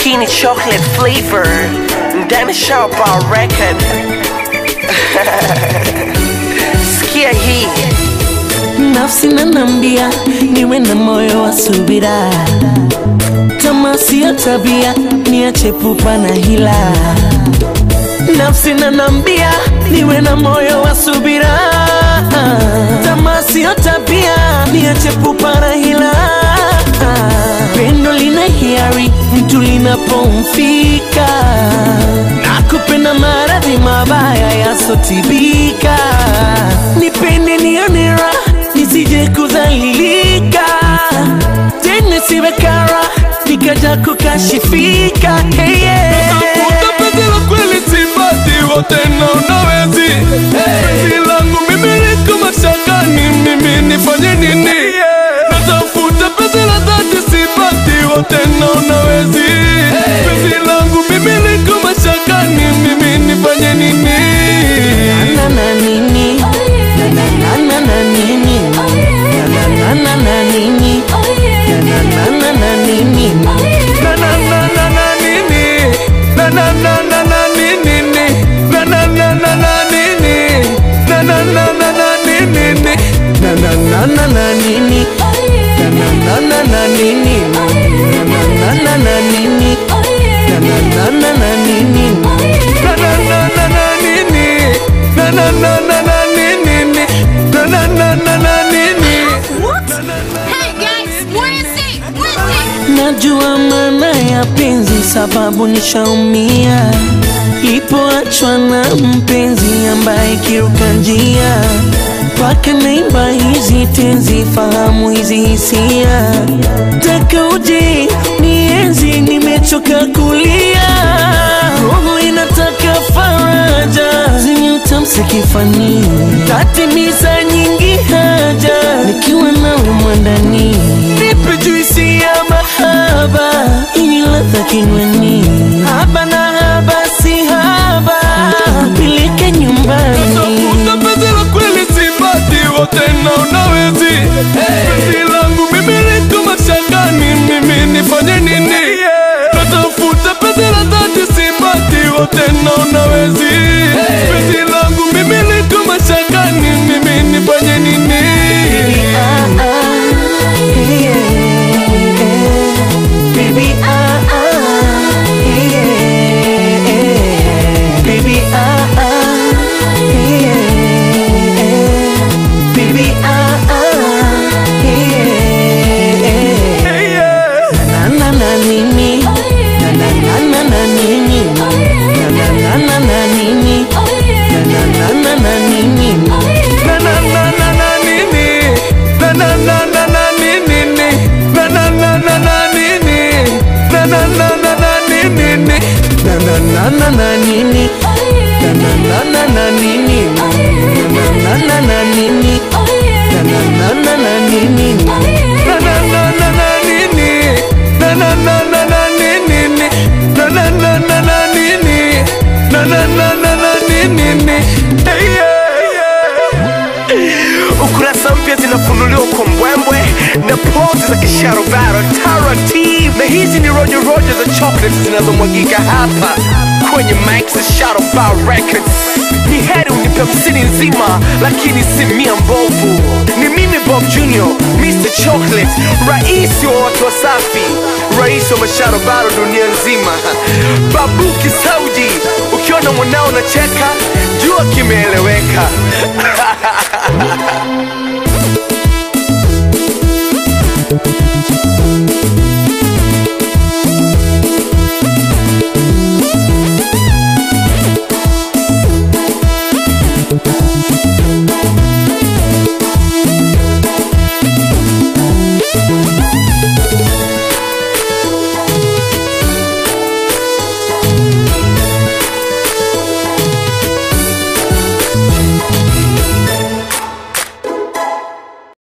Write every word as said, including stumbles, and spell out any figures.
Lakini chocolate flavor ndani Shower Bar record. Sikia hii. Nafsi nanambia niwe na moyo wa subira, tamaa sio tabia, niache pupa na hila. Nafsi nanambia niwe na moyo wa subira, tamaa sio tabia, niache pupa na hila. Pendo lina hiari mtu linapomfika, nakupenda maradhi mabaya yasotibika. Nipende nione raha nisije kudhalilika, tena siwe kara nikaja kukashifika. Hey, yeah. Natafuta penzi la kweli sipati, wote na unawezi. Penzi langu mimi liko mashakani, mimi nifanye nini? Natafuta penzi la dhati sipati, wote na unawezi. Penzi langu mimi liko mashakani, mimi nifanye nini? Na na nini? Na na na na nini? Na na na na nini? Na na na na nini? Na na na na nini? Na na na na nini? Na na na na nini? Na na na na nini? Na na na na na nini? Na na na na nini? Na na na na nini? Na na na na nini? Na na na na nini? Na na na na nini? Na na na na nini? Hey guys, what is it? What is it? Najua maana ya penzi sababu nishaumia, lipoachwa na mpenzi ambaye kiruka njia. Paka naimba hizi tenzi, fahamu hizi hisia, taka uje nienzi, nimechoka kulia. Roho inataka faraja, zenye utamsi kifani, tatimiza nyingi haja, nikiwa nawe mwandani. Nipe juisi ya mahaba, ini ladha kinywani, haba na haba si haba, nipeleke nyumbani. Natafuta penzi la kweli sipati, wote na unawezi. Penzi langu mimi liko mashakani, mimi nifanye nini? Natafuta penzi la dhati sipati, wote na unawezi. Penzi langu mimi liko mashakani, mimi nifanye nini? Ah, ah, yeah, yeah. Baby, ah, ah, yeah, yeah. Baby, ah, ah, yeah. Baby, ah, ah, yeah. Na na na nini? Na na na na na nini? Na na na na na nini? Na na na na nini? Na na na na nini? Na na na na nini? Na na na na nini? Na na na na nini? Na na na na na nini? Na na na na na nini? Na na na na nini? Na na na na na nini? Na na na na nini? Na na na na nini? Na na na na nini? Na na na na nini? Hey yeah. Ukurasa mpya zinafunuliwa kwa mbwembwe na pose za Shower Bar taratibu, na hizi ni rojo rojo za chocolate zinazomwagika hapa kwenye mics za Shower Bar Records. Ni heri unipe msini nzima, lakini si mia mbovu. Ni mimi Bob Junior, Mister Chocolate, raisi wa watu wasafi, raisi wa Shower Bar dunia nzima. Babu Kisauji, ukiona mwanao na cheka, jua kimeeleweka.